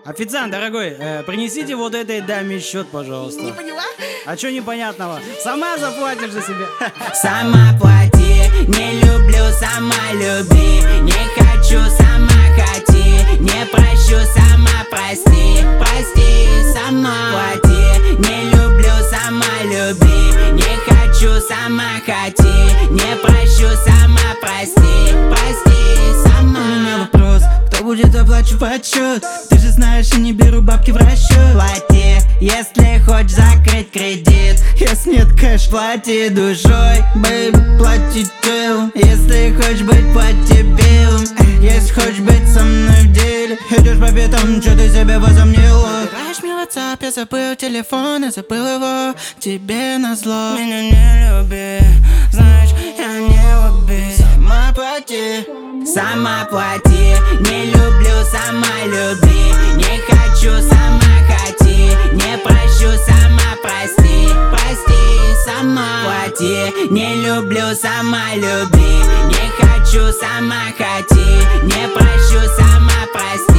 Официант, дорогой, принесите вот этой даме счет, пожалуйста. Не поняла? А чё непонятного? Сама заплатишь за себя. Сама плати, не люблю, сама люби. Не хочу, сама хоти. Не прощу, сама прости. Прости, сама плати. Не люблю, сама люби. Не хочу, сама хоти. Не прощу, сама прости. Прости, сама. У меня вопрос, кто будет оплачивать счет? Ты же знаешь, я не беру бабки в расчет. Плати, если хочешь закрыть кредит. Если нет кэш, плати душой. Бэйби, плати телом. Если хочешь быть, плати белым. Если хочешь быть со мной в деле, идешь по пятам, чё ты себе возомнила? Набираешь мне WhatsApp, я забыл телефон, я забыл его тебе назло. Меня не люби, знаешь, я не убей. Сама плати. Сама плати, не люблю, сама люби. Не хочу, сама хоти. Не прощу, сама прости. Прости, сама плати. Не люблю, сама люби. Не хочу, сама хоти. Не прощу, сама прости.